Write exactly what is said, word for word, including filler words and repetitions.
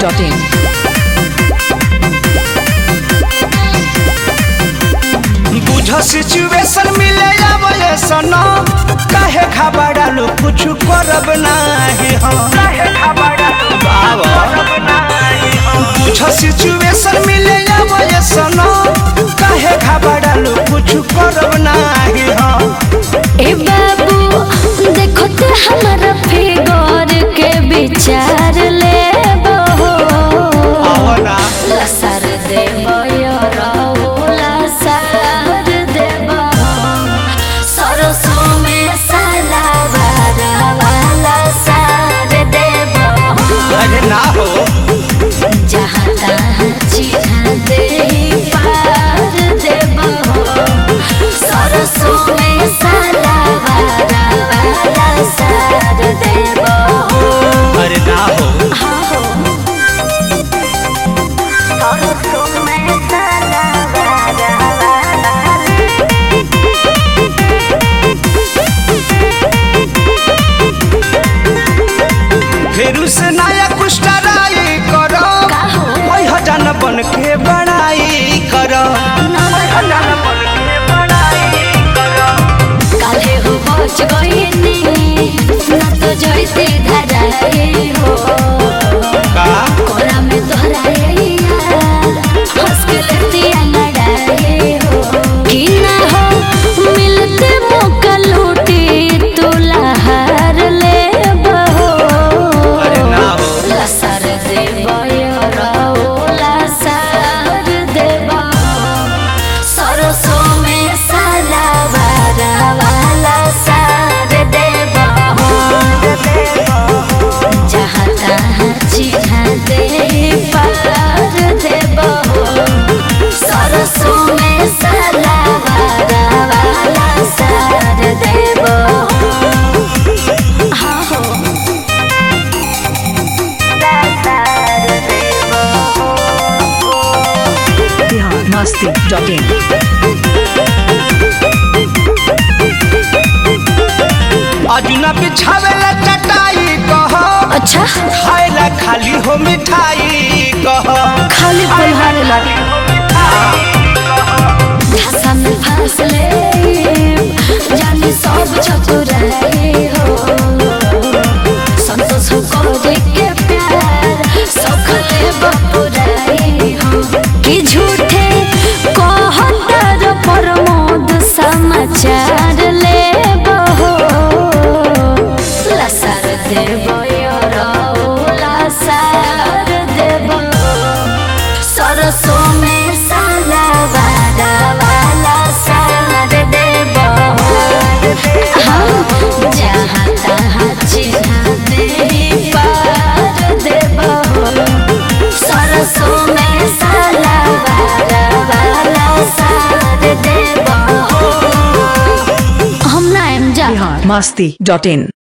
Dot in. बुझ situation मिले आवे सनो काहे घबरालू कुछ करब नाही हम काहे घबरालू बाबा करब नाही हम बुझ सिचुएशन मिले आवे सनो काहे घबरालू कुछ करब नाही हम। ए बाबू देखो ते हमारा फिगर के विचार ले बहो आवना लसर देबो यारो लसर देबो सरसों में साला वाला वाला सार देबो अरे ना हो जहाँ तहाँ चिढ़ा दे पार देबो सरसों में साला वाला वाला सार देबो। अरे ना हो हाँ हो सरसों में साला वाला वाला फेरू से नया कुछ ट्राई करो ओइ हजान बन के बड़ाई करो हजान बन के बड़ाई करो काले हो पहुंच गई ना तो जैसे धराए हो का कोरा में दोहराए यार हंस के लतिया लड़ाए हो कि ना हो मिलते मौका लूटी तो लहार ले बहो अरे ना हो लसर देबो यारो लसर देबो सरसों में साला वाला वाला सार देबो जहाँ तहाँ चिढ़ा दे पार देबो सरसों में साला वाला वाला सार देबो। हाँ हो सार देबो बिहार मस्ती डॉट इन। अजुना बिछावेला चटाई कहो अच्छा खाएला खाली हो मिठाई कहो खाली पलहारे लगे धसा में फंस ले जानी सब चतुराई हो संतोष को देख के प्यार सखले बपुराई हो कि झूठे कहतर प्रमोद समाचार ले बहो लसर देबो यारो लसर देबो सरसों में साला वाला वाला सार देबो हम जहाँ तहाँ चिढ़ा दे पार देबो सरसों में साला वाला वाला सार देबो हम ना एम जा बिहार मस्ती डॉट इन।